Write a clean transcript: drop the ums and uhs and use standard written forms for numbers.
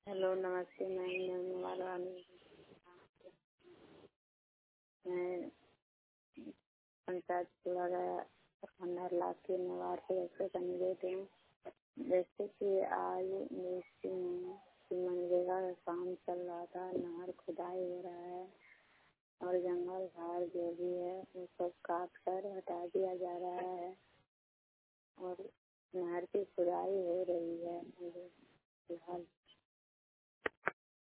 Hello नमस्ते। मैं mobile वाली मैं पंचायत बोला गया खंडर लाख के निवार से ऐसे कैंडिडेट हूँ। जैसे कि आज मिस्त्री में कि मनरेगा का काम चल रहा था, नहर खुदाई हो रहा है और जंगल झाड़ जो भी है वो सब काट कर हटा दिया जा रहा है और नहर की खुदाई हो रही है। मुझे फिलहाल